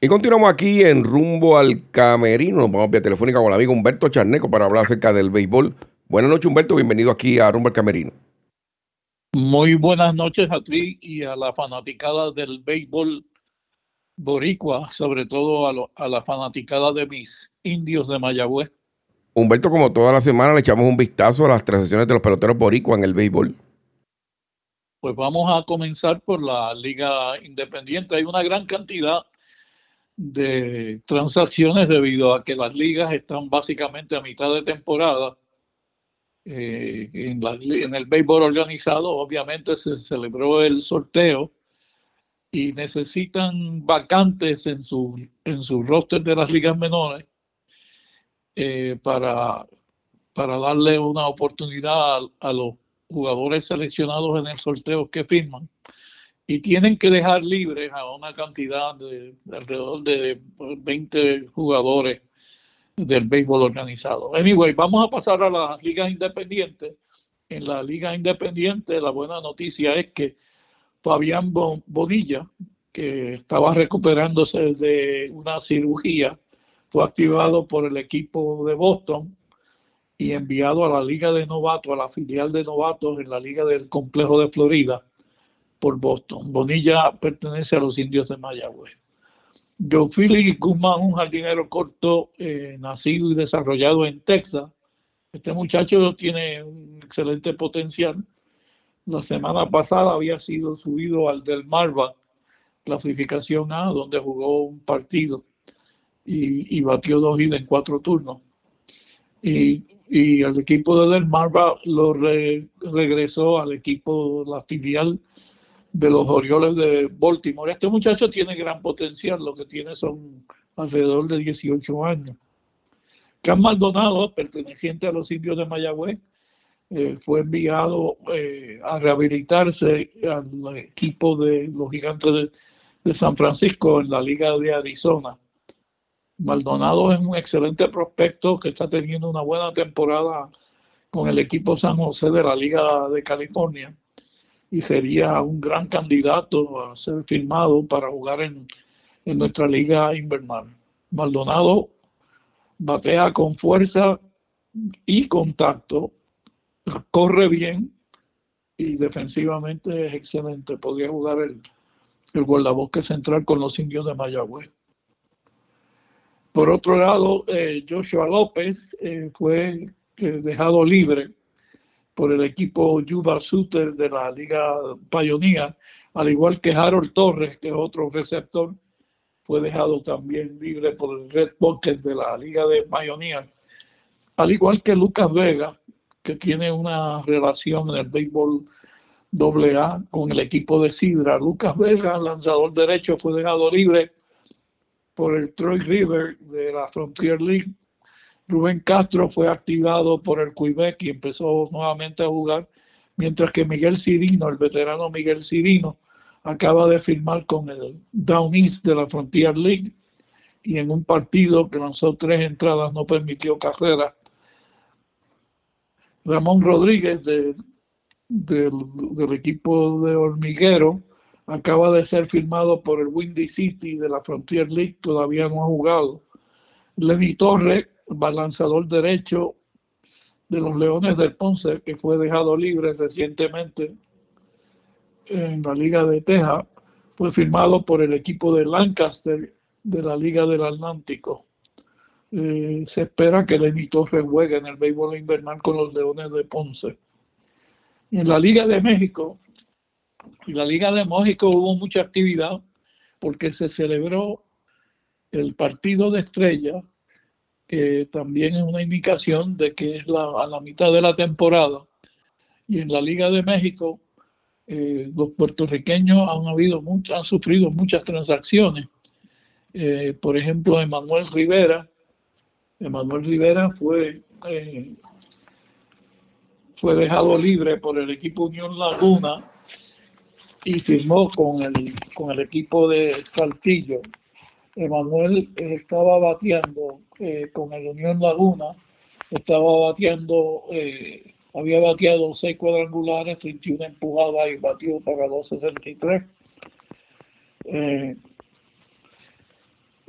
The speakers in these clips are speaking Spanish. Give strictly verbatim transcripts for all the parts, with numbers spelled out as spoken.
Y continuamos aquí en Rumbo al Camerino. Nos vamos vía telefónica con el amigo Humberto Charneco para hablar acerca del béisbol. Buenas noches, Humberto. Bienvenido aquí a Rumbo al Camerino. Muy buenas noches a ti y a la fanaticada del béisbol boricua, sobre todo a, lo, a la fanaticada de mis indios de Mayagüez. Humberto, como toda la semana, le echamos un vistazo a las transacciones de los peloteros boricua en el béisbol. Pues vamos a comenzar por la Liga Independiente. Hay una gran cantidad de transacciones debido a que las ligas están básicamente a mitad de temporada. Eh, en, la, en el béisbol organizado, obviamente, se celebró el sorteo y necesitan vacantes en su, en su roster de las ligas menores eh, para, para darle una oportunidad a, a los jugadores seleccionados en el sorteo que firman. Y tienen que dejar libres a una cantidad de, de alrededor de veinte jugadores del béisbol organizado. Anyway, vamos a pasar a las ligas independientes. En la liga independiente, la buena noticia es que Fabián Bonilla, que estaba recuperándose de una cirugía, fue activado por el equipo de Boston y enviado a la Liga de Novatos, a la filial de novatos en la Liga del Complejo de Florida por Boston. Bonilla pertenece a los indios de Mayagüez. Joe Guzmán, un jardinero corto, eh, nacido y desarrollado en Texas. Este muchacho tiene un excelente potencial. La semana pasada había sido subido al Del Marva, clasificación A, donde jugó un partido y, y batió dos hits en cuatro turnos. Y, y el equipo de Del Marva lo re, regresó al equipo, la filial de los Orioles de Baltimore. Este muchacho tiene gran potencial, lo que tiene son alrededor de dieciocho años. Can Maldonado, perteneciente a los indios de Mayagüez, eh, fue enviado eh, a rehabilitarse al equipo de los Gigantes de, de San Francisco en la Liga de Arizona. Maldonado es un excelente prospecto que está teniendo una buena temporada con el equipo San José de la Liga de California y sería un gran candidato a ser firmado para jugar en, en nuestra liga invernal. Maldonado batea con fuerza y contacto, corre bien y defensivamente es excelente. Podría jugar el, el guardabosque central con los indios de Mayagüez. Por otro lado, eh, Joshua López eh, fue eh, dejado libre por el equipo Yuba Sutter de la Liga Pioneer, al igual que Harold Torres, que es otro receptor, fue dejado también libre por el Red Bucket de la Liga de Pioneer, al igual que Lucas Vega, que tiene una relación en el béisbol doble A con el equipo de Sidra. Lucas Vega, lanzador derecho, fue dejado libre por el Troy River de la Frontier League. Rubén Castro fue activado por el Quebec y empezó nuevamente a jugar, mientras que Miguel Cirino, el veterano Miguel Cirino, acaba de firmar con el Down East de la Frontier League y en un partido que lanzó tres entradas no permitió carrera. Ramón Rodríguez de, de, del equipo de Hormiguero acaba de ser firmado por el Windy City de la Frontier League, todavía no ha jugado. Lenny Torres, lanzador derecho de los Leones del Ponce, que fue dejado libre recientemente en la Liga de Texas, fue firmado por el equipo de Lancaster de la Liga del Atlántico. Eh, se espera que Lenny Torres juegue en el béisbol invernal con los Leones de Ponce. En la Liga de México, en la Liga de México hubo mucha actividad porque se celebró el partido de estrella, que también es una indicación de que es la, a la mitad de la temporada. Y en la Liga de México, eh, los puertorriqueños han, habido mucho, han sufrido muchas transacciones. Eh, por ejemplo, Emanuel Rivera. Emanuel Rivera fue, eh, fue dejado libre por el equipo Unión Laguna y firmó con el, con el equipo de Saltillo. Emanuel estaba bateando eh, con el Unión Laguna, estaba bateando, eh, había bateado seis cuadrangulares, treinta y una empujadas y batió para dos sesenta y tres. Eh,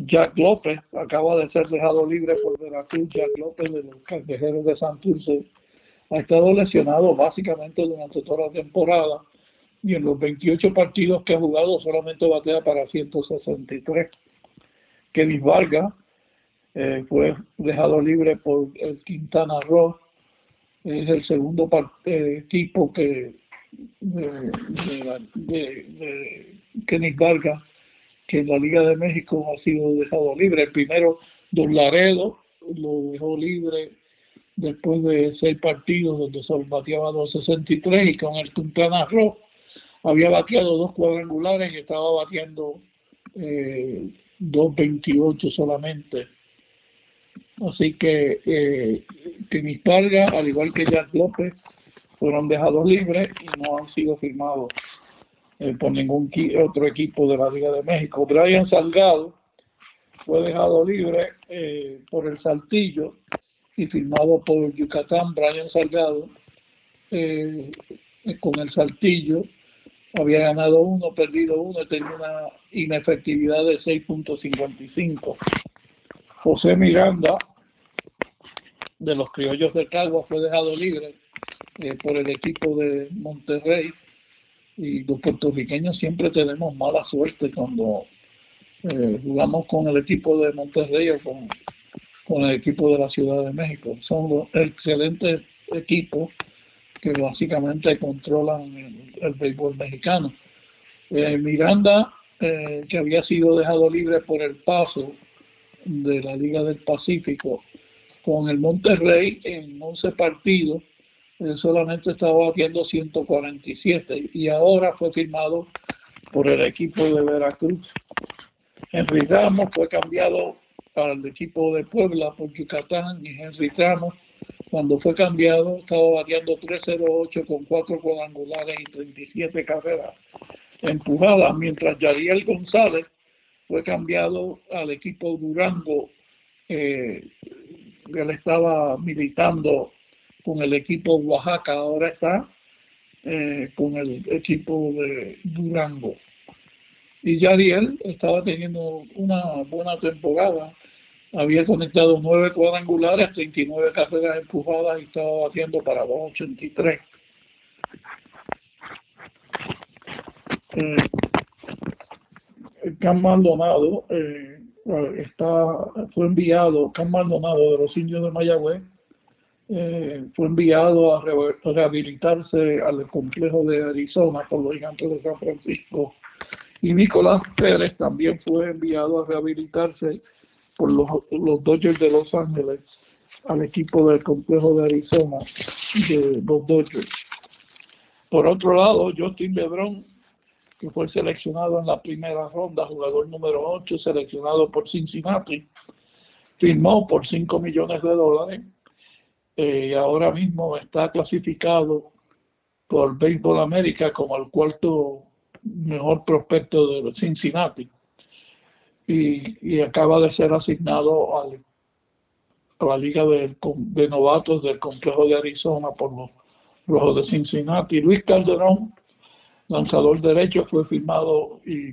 Jack López acaba de ser dejado libre por Veracruz. Jack López de los Cangrejeros de Santurce ha estado lesionado básicamente durante toda la temporada y en los veintiocho partidos que ha jugado solamente batea para ciento sesenta y tres. Kenis Vargas eh, fue dejado libre por el Quintana Roo. Es el segundo eh, equipo que de, de, de, de Kenis Vargas que en la Liga de México ha sido dejado libre. El primero, Don Laredo, lo dejó libre después de seis partidos donde solo bateaba dos sesenta y tres y con el Quintana Roo había bateado dos cuadrangulares y estaba bateando eh, dos veintiocho solamente. Así que eh, Kenis Vargas, al igual que Jack López, fueron dejados libres y no han sido firmados eh, por ningún otro equipo de la Liga de México. Brian Salgado fue dejado libre eh, por el Saltillo y firmado por Yucatán. Brian Salgado eh, con el Saltillo había ganado uno, perdido uno y tenía una inefectividad de seis punto cincuenta y cinco. José Miranda de los Criollos de Caguas fue dejado libre eh, por el equipo de Monterrey, y los puertorriqueños siempre tenemos mala suerte cuando eh, jugamos con el equipo de Monterrey o con, con el equipo de la Ciudad de México. Son los excelentes equipos que básicamente controlan el, el béisbol mexicano. Eh, Miranda, eh, que había sido dejado libre por el Paso de la Liga del Pacífico, con el Monterrey en once partidos, eh, solamente estaba batiendo ciento cuarenta y siete y ahora fue firmado por el equipo de Veracruz. Henry Ramos fue cambiado al equipo de Puebla por Yucatán y Henry Ramos, cuando fue cambiado, estaba bateando tres cero ocho con cuatro cuadrangulares y treinta y siete carreras empujadas, mientras Yariel González fue cambiado al equipo Durango. Eh, él estaba militando con el equipo Oaxaca, ahora está eh, con el equipo de Durango. Y Yariel estaba teniendo una buena temporada. Había conectado nueve cuadrangulares, treinta y nueve carreras empujadas y estaba batiendo para dos ochenta y tres. Eh, Can Maldonado eh, está, fue enviado, Can Maldonado de los Indios de Mayagüez, eh, fue enviado a re rehabilitarse al complejo de Arizona por los Gigantes de San Francisco. Y Nicolás Pérez también fue enviado a rehabilitarse por los, los Dodgers de Los Ángeles al equipo del complejo de Arizona de los Dodgers. Por otro lado, Justin Lebron, que fue seleccionado en la primera ronda, jugador número ocho, seleccionado por Cincinnati, firmó por cinco millones de dólares. Eh, ahora mismo está clasificado por Baseball América como el cuarto mejor prospecto de Cincinnati. Y, y acaba de ser asignado al, a la Liga de, de Novatos del Complejo de Arizona por los Rojos de Cincinnati. Luis Calderón, lanzador derecho, fue firmado y,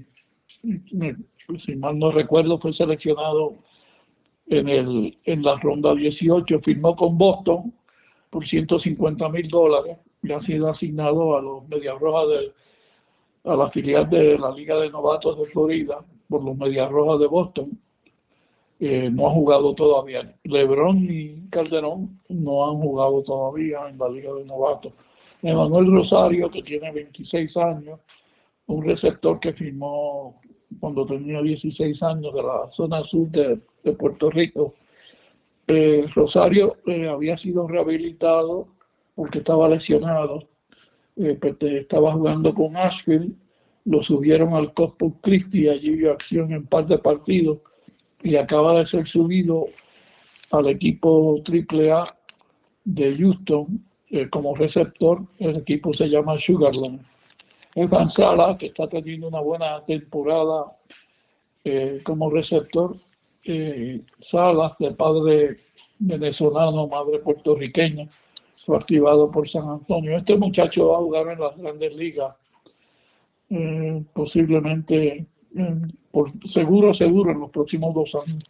y si mal no recuerdo, fue seleccionado en, el, en la ronda dieciocho. Firmó con Boston por ciento cincuenta mil dólares y ha sido asignado a los Medias Rojas de a la filial de la Liga de Novatos de Florida por los Medias Rojas de Boston. Eh, no ha jugado todavía. Lebron y Calderón no han jugado todavía en la Liga de Novatos. Emanuel Rosario, que tiene veintiséis años, un receptor que firmó cuando tenía dieciséis años de la zona sur de, de Puerto Rico. Eh, Rosario eh, había sido rehabilitado porque estaba lesionado. Eh, estaba jugando con Asheville, lo subieron al Corpus Christi y allí vio acción en par de partidos y acaba de ser subido al equipo triple A de Houston eh, como receptor. El equipo se llama Sugarland. Evan Sala, que está teniendo una buena temporada eh, como receptor. Eh, Sala, de padre venezolano, madre puertorriqueña, fue activado por San Antonio. Este muchacho va a jugar en las grandes ligas, eh, posiblemente por seguro, seguro en los próximos dos años.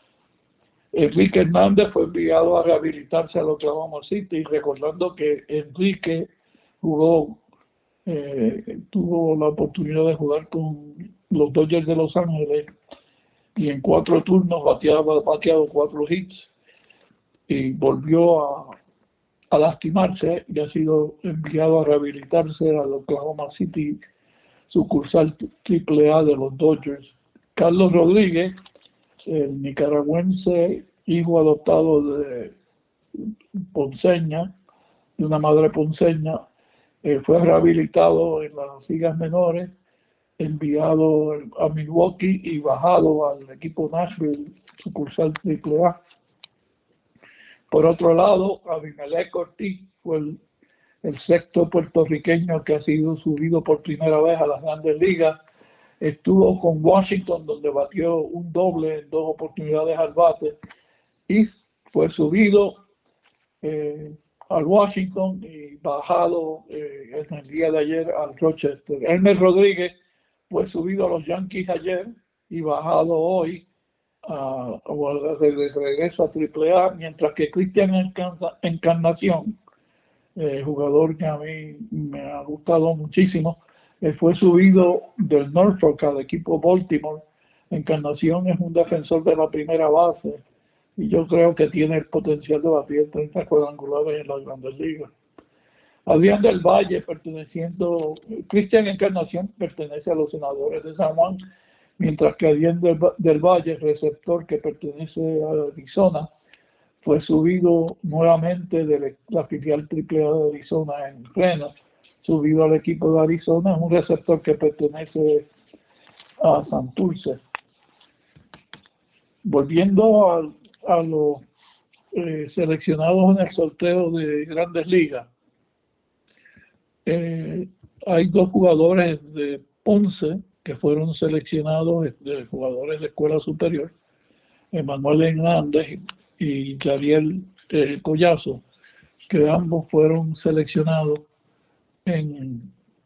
Enrique Hernández fue enviado a rehabilitarse al Oklahoma City, recordando que Enrique jugó, eh, tuvo la oportunidad de jugar con los Dodgers de Los Ángeles y en cuatro turnos bateaba, bateado cuatro hits y volvió a, a lastimarse y ha sido enviado a rehabilitarse al Oklahoma City, sucursal triple A de los Dodgers. Carlos Rodríguez, el nicaragüense, hijo adoptado de ponceña, de una madre ponceña, eh, fue rehabilitado en las ligas menores, enviado a Milwaukee y bajado al equipo Nashville, sucursal triple A. Por otro lado, Abimelec Ortiz fue el, el sexto puertorriqueño que ha sido subido por primera vez a las grandes ligas. Estuvo con Washington, donde batió un doble en dos oportunidades al bate, y fue subido eh, al Washington y bajado eh, en el día de ayer al Rochester. Elmer Rodríguez fue subido a los Yankees ayer y bajado hoy a, a de regreso a triple A, mientras que Cristian Encarnación, eh, jugador que a mí me ha gustado muchísimo, eh, fue subido del Norfolk al equipo Baltimore. Encarnación es un defensor de la primera base y yo creo que tiene el potencial de batir treinta cuadrangulares en las grandes ligas. Adrián del Valle, perteneciendo, Cristian Encarnación pertenece a los Senadores de San Juan, mientras que Adrián del, del Valle, receptor que pertenece a Arizona, fue subido nuevamente de la filial triple A de Arizona en Reno, subido al equipo de Arizona, es un receptor que pertenece a Santurce. Volviendo a, a los eh, seleccionados en el sorteo de Grandes Ligas, eh, hay dos jugadores de Ponce que fueron seleccionados, de jugadores de escuela superior, Emanuel Hernández y Gabriel eh, Collazo, que ambos fueron seleccionados en,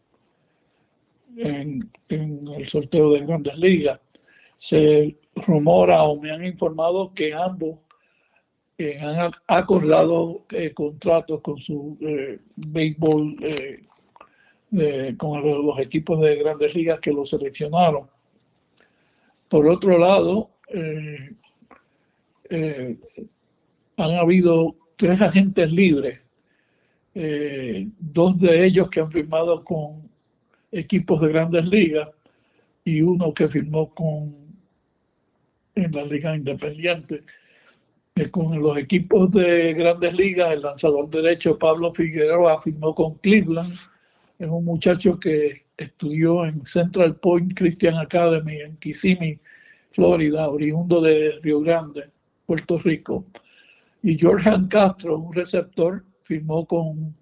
en, en el sorteo de Grandes Ligas. Se rumora o me han informado que ambos eh, han acordado eh, contratos con su eh, béisbol, eh, eh, con los equipos de Grandes Ligas que lo seleccionaron. Por otro lado, eh, eh, han habido tres agentes libres, eh, dos de ellos que han firmado con equipos de Grandes Ligas y uno que firmó con en la Liga Independiente. Eh, con los equipos de Grandes Ligas, el lanzador derecho Pablo Figueroa firmó con Cleveland. Es un muchacho que estudió en Central Point Christian Academy en Kissimmee, Florida, oriundo de Río Grande, Puerto Rico. Y Jorjan Castro, un receptor, firmó con,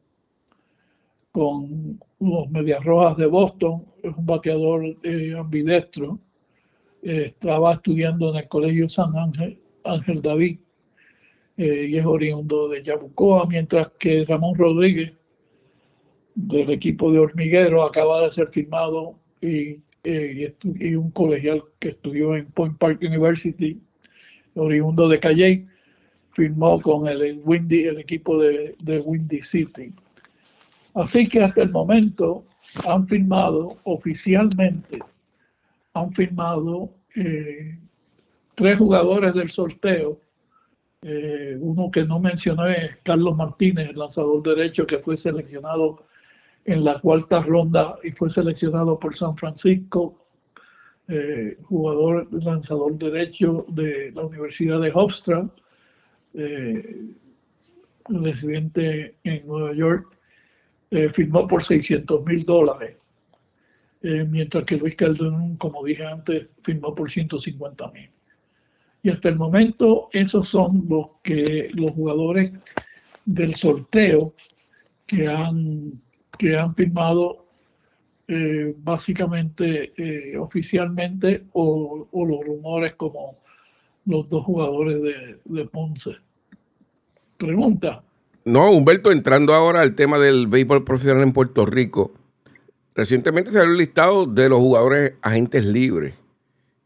con los Medias Rojas de Boston. Es un bateador eh, ambidestro. Eh, estaba estudiando en el Colegio San Ángel, Ángel David, eh, y es oriundo de Yabucoa, mientras que Ramón Rodríguez, del equipo de Hormiguero, acaba de ser firmado y, eh, y, y un colegial que estudió en Point Park University, oriundo de Calley, firmó con el, Windy, el equipo de, de Windy City. Así que hasta el momento han firmado oficialmente, han firmado eh, tres jugadores del sorteo. Eh, uno que no mencioné es Carlos Martínez, el lanzador derecho que fue seleccionado en la cuarta ronda y fue seleccionado por San Francisco, eh, jugador lanzador derecho de la Universidad de Hofstra, eh, residente en Nueva York, eh, firmó por seiscientos mil dólares, eh, mientras que Luis Calderón, como dije antes, firmó por ciento cincuenta mil. Y hasta el momento esos son los, que, los jugadores del sorteo que han, que han firmado eh, básicamente eh, oficialmente o, o los rumores como los dos jugadores de, de Ponce. Pregunta. No, Humberto, entrando ahora al tema del béisbol profesional en Puerto Rico. Recientemente salió el listado de los jugadores agentes libres.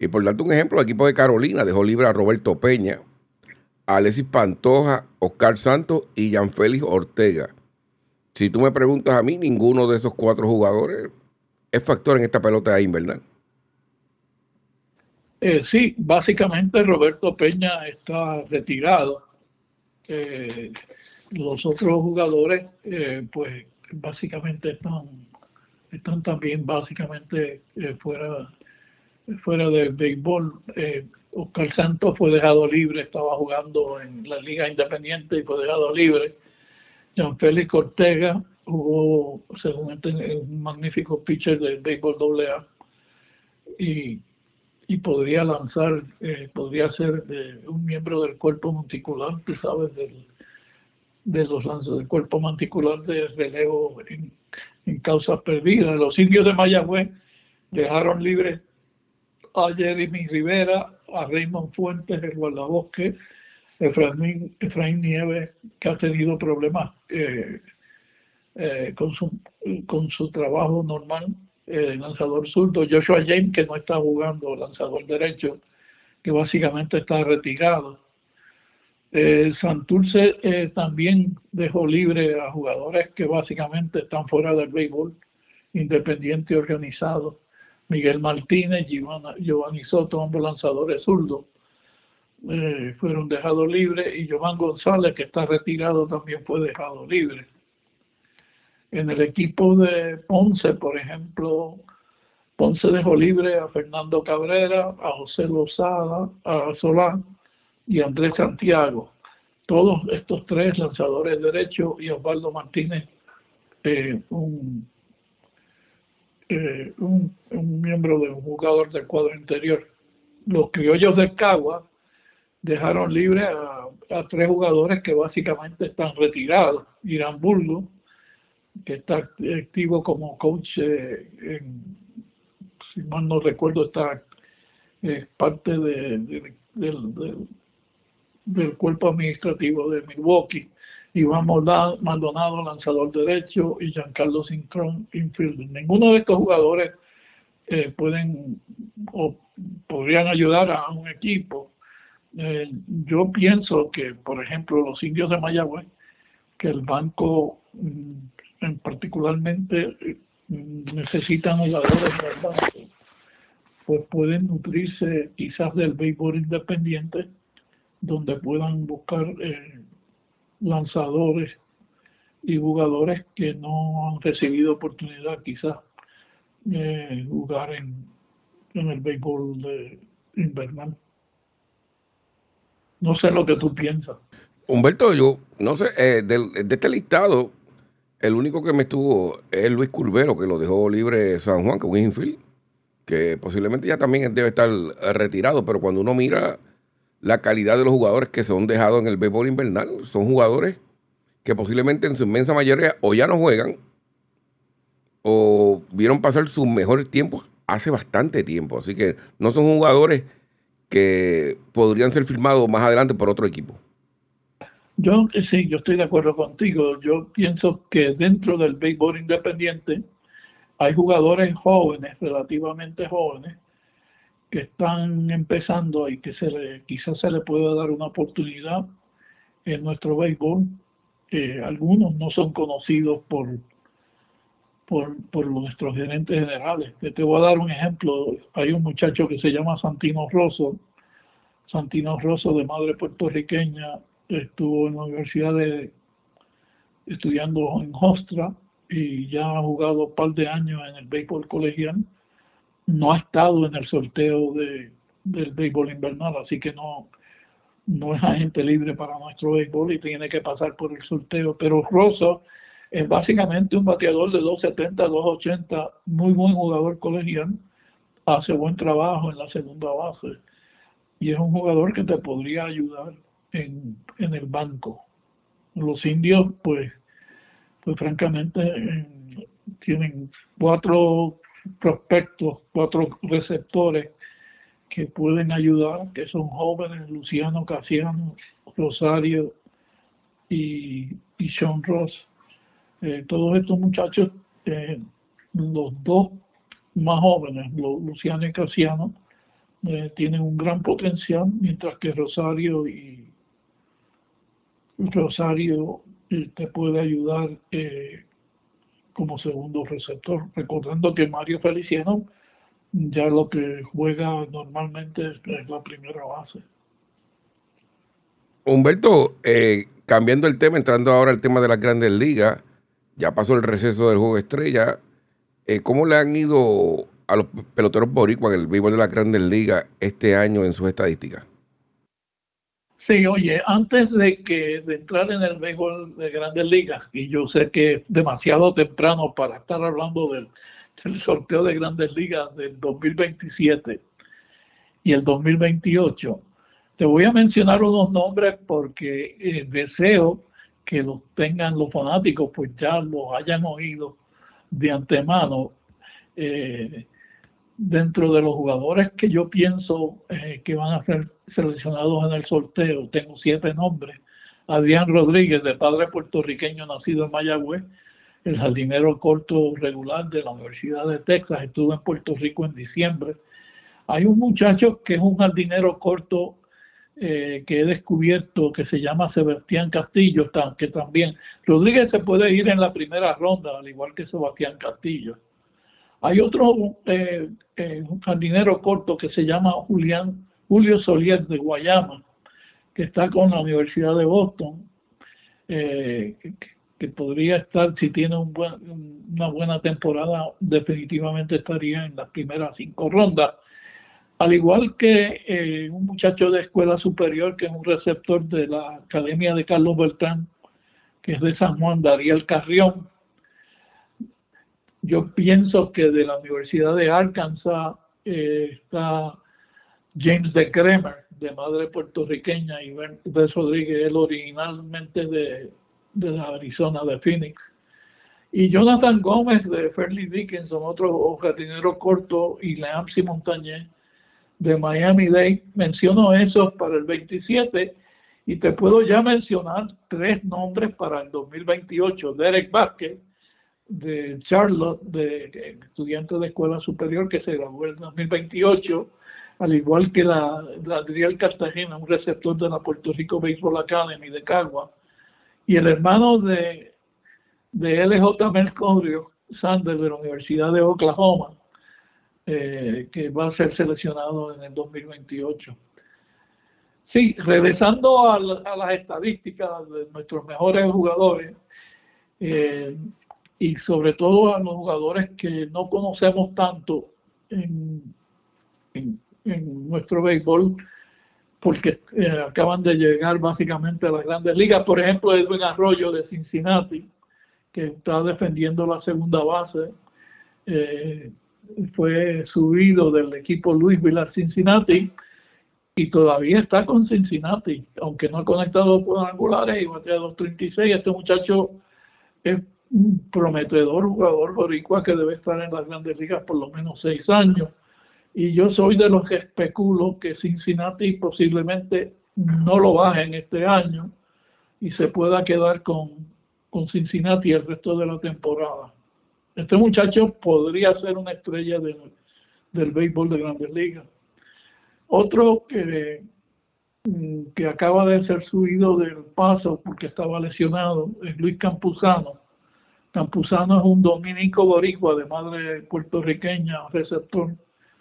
Y por darte un ejemplo, el equipo de Carolina dejó libre a Roberto Peña, a Alexis Pantoja, Oscar Santos y Gianfélix Ortega. Si tú me preguntas a mí, ninguno de esos cuatro jugadores es factor en esta pelota invernal. Eh, sí, básicamente Roberto Peña está retirado. Eh, los otros jugadores, eh, pues básicamente están, están también básicamente eh, fuera, fuera del béisbol. Eh, Oscar Santos fue dejado libre, estaba jugando en la Liga Independiente y fue dejado libre. Gianfélix Ortega jugó, según este, un magnífico pitcher del béisbol doble A y, y podría lanzar, eh, podría ser eh, un miembro del cuerpo monticular, tú sabes, del, de los lanzadores del cuerpo monticular de relevo en, en causas perdidas. Los indios de Mayagüez dejaron libre a Jeremy Rivera, a Raymond Fuentes, el guardabosque, Efraín, Efraín Nieves, que ha tenido problemas eh, eh, con, su, con su trabajo normal, eh, lanzador zurdo, Joshua James, que no está jugando, lanzador derecho, que básicamente está retirado. Eh, Santurce eh, también dejó libre a jugadores que básicamente están fuera del béisbol independiente organizado. Miguel Martínez, Giovanni Soto, ambos lanzadores zurdos, eh, fueron dejados libres, y Jovan González, que está retirado, también fue dejado libre. En el equipo de Ponce, por ejemplo, Ponce dejó libre a Fernando Cabrera, a José Lozada, a Solán y a Andrés Santiago. Todos estos tres lanzadores derechos, y Osvaldo Martínez, eh, un, eh, un, un miembro de un jugador del cuadro interior. Los criollos de Cagua dejaron libre a, a tres jugadores que básicamente están retirados. Irán Burgo, que está activo como coach, eh, en, si mal no recuerdo, está eh, parte de, de, de, de, del cuerpo administrativo de Milwaukee. Iván Maldonado, lanzador derecho, y Giancarlo Cintrón, infielder. Ninguno de estos jugadores eh, pueden o podrían ayudar a un equipo. Eh, yo pienso que, por ejemplo, los indios de Mayagüez, que el banco en particularmente necesitan jugadores del banco, pues pueden nutrirse quizás del béisbol independiente, donde puedan buscar eh, lanzadores y jugadores que no han recibido oportunidad quizás eh, jugar en, en el béisbol de invernal. No sé lo que tú piensas. Humberto, yo no sé, eh, de, de este listado, el único que me estuvo es Luis Curbelo, que lo dejó libre San Juan, que es un infield, que posiblemente ya también debe estar retirado, pero cuando uno mira la calidad de los jugadores que son dejados en el béisbol invernal, son jugadores que posiblemente en su inmensa mayoría o ya no juegan o vieron pasar sus mejores tiempos hace bastante tiempo. Así que no son jugadores que podrían ser firmados más adelante por otro equipo. Yo sí, yo estoy de acuerdo contigo. Yo pienso que dentro del béisbol independiente hay jugadores jóvenes, relativamente jóvenes, que están empezando y que se le, quizás se le pueda dar una oportunidad en nuestro béisbol. Eh, algunos no son conocidos por, por, por nuestros gerentes generales. Te voy a dar un ejemplo. Hay un muchacho que se llama Santino Rosso. Santino Rosso, de madre puertorriqueña, estuvo en la universidad de, estudiando en Hofstra, y ya ha jugado un par de años en el béisbol colegial. No ha estado en el sorteo de, del béisbol invernal, así que no, no es agente libre para nuestro béisbol y tiene que pasar por el sorteo. Pero Rosso es básicamente un bateador de dos setenta, dos ochenta, muy buen jugador colegial, hace buen trabajo en la segunda base y es un jugador que te podría ayudar en, en el banco. Los indios, pues, pues francamente, eh, tienen cuatro prospectos, cuatro receptores que pueden ayudar, que son jóvenes: Luciano Casiano, Rosario y, y Sean Ross. Eh, todos estos muchachos, eh, los dos más jóvenes, Luciano y Casiano, eh, tienen un gran potencial, mientras que Rosario y Rosario eh, te puede ayudar eh, como segundo receptor. Recordando que Mario Feliciano ya lo que juega normalmente es la primera base. Humberto, eh, cambiando el tema, entrando ahora al tema de las grandes ligas, ya pasó el receso del juego de estrella. Eh, ¿Cómo le han ido a los peloteros boricuas en el béisbol de las grandes ligas este año en sus estadísticas? Sí, oye, antes de que de entrar en el béisbol de grandes ligas, y yo sé que es demasiado temprano para estar hablando del, del sorteo de grandes ligas del dos mil veintisiete y el dos mil veintiocho, te voy a mencionar unos nombres porque eh, deseo que los tengan los fanáticos, pues ya los hayan oído de antemano. Eh, Dentro de los jugadores que yo pienso eh, que van a ser seleccionados en el sorteo, tengo siete nombres. Adrián Rodríguez, de padre puertorriqueño, nacido en Mayagüez, el jardinero corto regular de la Universidad de Texas, estuvo en Puerto Rico en diciembre. Hay un muchacho que es un jardinero corto eh, que he descubierto que se llama Sebastián Castillo, que también Rodríguez se puede ir en la primera ronda, al igual que Sebastián Castillo. Hay otro eh, eh, jardinero corto que se llama Julián, Julio Solier de Guayama, que está con la Universidad de Boston, eh, que, que podría estar, si tiene un buen, una buena temporada, definitivamente estaría en las primeras cinco rondas. Al igual que eh, un muchacho de escuela superior, que es un receptor de la Academia de Carlos Beltrán, que es de San Juan, Dariel Carrión. Yo pienso que de la Universidad de Arkansas eh, está James de Kremer, de madre puertorriqueña, y Bess Rodríguez, él originalmente de, de la Arizona, de Phoenix. Y Jonathan Gómez, de Fairleigh Dickinson, otro jardinero corto, y Leamsi Montañez, de Miami-Dade. Menciono eso para el veintisiete, y te puedo ya mencionar tres nombres para el dos mil veintiocho. Derek Vázquez, de Charlotte, de estudiante de escuela superior, que se graduó en dos mil veintiocho, al igual que la, la Adriel Cartagena, un receptor de la Puerto Rico Baseball Academy de Cagua, y el hermano de, de L J Mercurio Sanders, de la Universidad de Oklahoma, eh, que va a ser seleccionado en el dos mil veintiocho. Sí, regresando a, a las estadísticas de nuestros mejores jugadores, eh, y sobre todo a los jugadores que no conocemos tanto en, en, en nuestro béisbol, porque eh, acaban de llegar básicamente a las grandes ligas. Por ejemplo, Edwin Arroyo, de Cincinnati, que está defendiendo la segunda base, eh, fue subido del equipo Louisville a Cincinnati y todavía está con Cincinnati, aunque no ha conectado cuadrangulares y batea dos treinta y seis. Este muchacho es un prometedor jugador boricua que debe estar en las grandes ligas por lo menos seis años. Y yo soy de los que especulo que Cincinnati posiblemente no lo bajen este año y se pueda quedar con, con Cincinnati el resto de la temporada. Este muchacho podría ser una estrella de, del béisbol de grandes ligas. Otro que, que acaba de ser subido del Paso porque estaba lesionado es Luis Campuzano. Campuzano es un dominico boricua de madre puertorriqueña, receptor,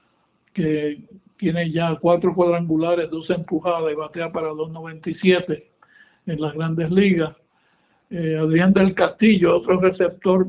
que tiene ya cuatro cuadrangulares, dos empujadas y batea para dos noventa y siete en las grandes ligas. Eh, Adrián del Castillo, otro receptor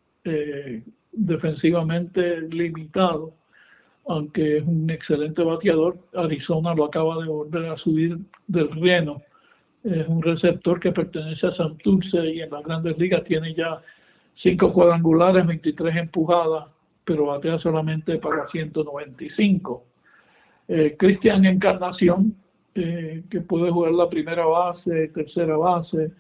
eh, defensivamente limitado, aunque es un excelente bateador. Arizona lo acaba de volver a subir del Reno. Es un receptor que pertenece a Santurce y en las grandes ligas tiene ya cinco cuadrangulares, veintitrés empujadas, pero batea solamente para ciento noventa y cinco. Eh, Cristian Encarnación, eh, que puede jugar la primera base, tercera base,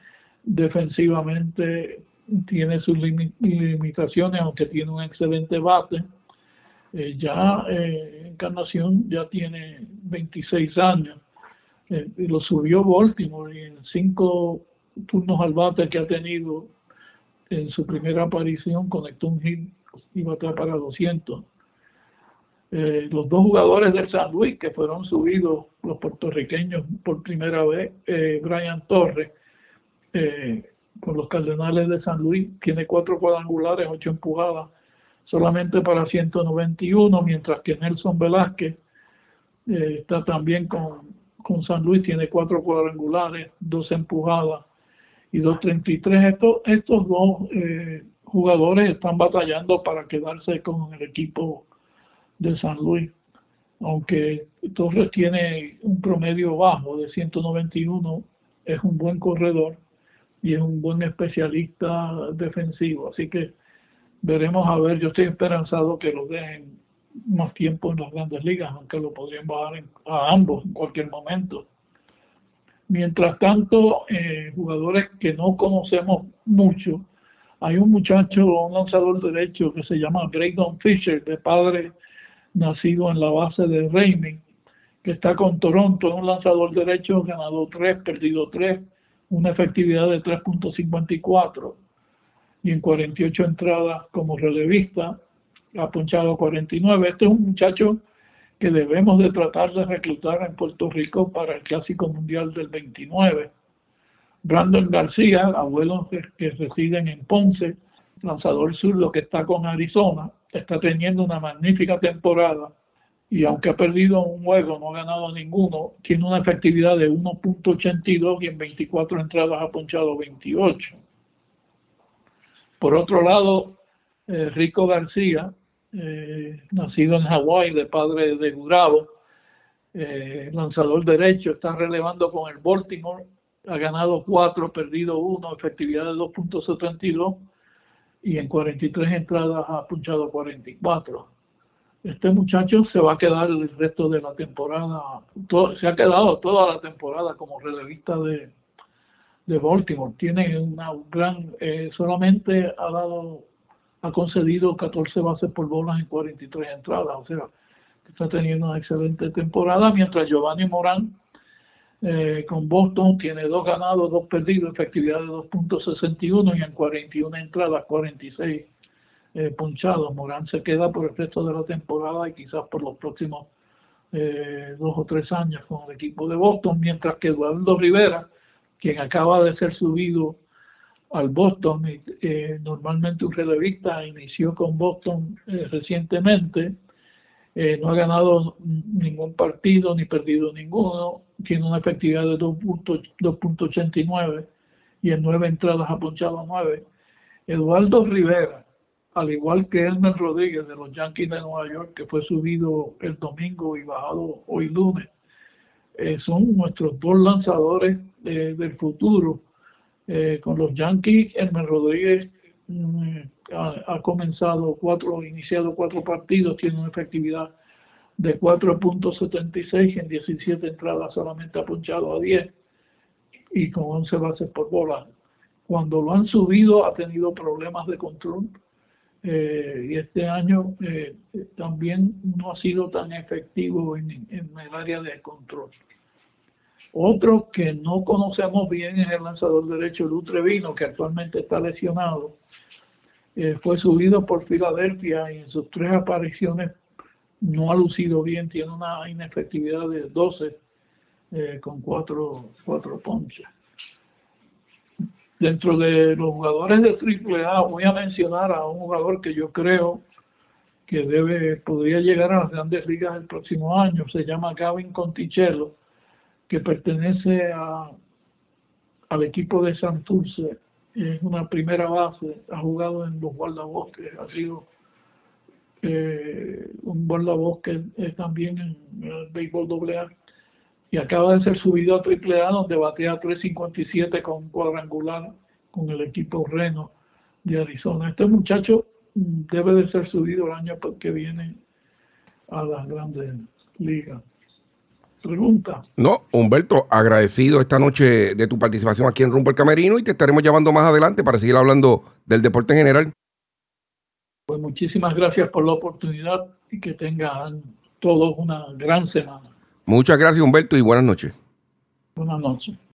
defensivamente tiene sus lim limitaciones, aunque tiene un excelente bate. Eh, ya eh, Encarnación ya tiene veintiséis años, eh, y lo subió Baltimore, y en cinco turnos al bate que ha tenido en su primera aparición conectó un hit y batea para doscientos. Eh, los dos jugadores del San Luis que fueron subidos, los puertorriqueños por primera vez, eh, Brian Torres, eh, con los Cardenales de San Luis, tiene cuatro cuadrangulares, ocho empujadas, solamente para ciento noventa y uno, mientras que Nelson Velázquez eh, está también con, con San Luis, tiene cuatro cuadrangulares, dos empujadas y dos treinta y tres. Estos, estos dos eh, jugadores están batallando para quedarse con el equipo de San Luis, aunque Torres tiene un promedio bajo de ciento noventa y uno, es un buen corredor y es un buen especialista defensivo, así que veremos a ver. Yo estoy esperanzado que lo dejen más tiempo en las grandes ligas, aunque lo podrían bajar en, a ambos en cualquier momento. Mientras tanto, eh, jugadores que no conocemos mucho, hay un muchacho, un lanzador derecho que se llama Graydon Fisher, de padre nacido en la base de Raymond, que está con Toronto, es un lanzador derecho, ganado tres, perdido tres, una efectividad de tres punto cincuenta y cuatro y en cuarenta y ocho entradas como relevista ha ponchado cuarenta y nueve. Este es un muchacho que debemos de tratar de reclutar en Puerto Rico para el Clásico Mundial del veintinueve. Brandon García, abuelo que residen en Ponce, lanzador zurdo que está con Arizona, está teniendo una magnífica temporada y aunque ha perdido un juego, no ha ganado ninguno, tiene una efectividad de uno punto ochenta y dos y en veinticuatro entradas ha ponchado veintiocho. Por otro lado, eh, Rico García, eh, nacido en Hawái, de padre de Gurabo, eh, lanzador derecho, está relevando con el Baltimore, ha ganado cuatro, perdido uno, efectividad de dos punto setenta y dos y en cuarenta y tres entradas ha punchado cuarenta y cuatro. Este muchacho se va a quedar el resto de la temporada, todo, se ha quedado toda la temporada como relevista de, de Baltimore. Tiene una gran, eh, solamente ha dado, ha concedido catorce bases por bolas en cuarenta y tres entradas, o sea, está teniendo una excelente temporada, mientras Giovanni Morán eh, con Boston tiene dos ganados, dos perdidos, efectividad de dos punto sesenta y uno y en cuarenta y una entradas, cuarenta y seis Eh, ponchados. Morán se queda por el resto de la temporada y quizás por los próximos eh, dos o tres años con el equipo de Boston, mientras que Eduardo Rivera, quien acaba de ser subido al Boston, eh, normalmente un relevista, inició con Boston eh, recientemente, eh, no ha ganado ningún partido ni perdido ninguno, tiene una efectividad de dos punto ochenta y nueve y en nueve entradas ha ponchado nueve. Eduardo Rivera, al igual que Elmer Rodríguez de los Yankees de Nueva York, que fue subido el domingo y bajado hoy lunes, eh, son nuestros dos lanzadores eh, del futuro. Eh, con los Yankees, Elmer Rodríguez mm, ha, ha comenzado cuatro, iniciado cuatro partidos, tiene una efectividad de cuatro punto setenta y seis, en diecisiete entradas solamente ha ponchado a diez y con once bases por bola. Cuando lo han subido ha tenido problemas de control. Eh, y este año eh, también no ha sido tan efectivo en, en el área de control. Otro que no conocemos bien es el lanzador derecho Lou Trevino, que actualmente está lesionado. Eh, fue subido por Filadelfia y en sus tres apariciones no ha lucido bien, tiene una inefectividad de doce eh, con cuatro, cuatro ponches. Dentro de los jugadores de triple A voy a mencionar a un jugador que yo creo que debe, podría llegar a las grandes ligas el próximo año. Se llama Gavin Conticello, que pertenece a, al equipo de Santurce. Es una primera base, ha jugado en los guardabosques, ha sido eh, un guardabosques eh, también en, en el béisbol doble A. Y acaba de ser subido a triple A, donde batea tres cincuenta y siete con cuadrangular con el equipo Reno de Arizona. Este muchacho debe de ser subido el año que viene a las grandes ligas. Pregunta. No, Humberto, agradecido esta noche de tu participación aquí en Rumbo el Camerino y te estaremos llamando más adelante para seguir hablando del deporte en general. Pues muchísimas gracias por la oportunidad y que tengan todos una gran semana. Muchas gracias, Humberto, y buenas noches. Buenas noches.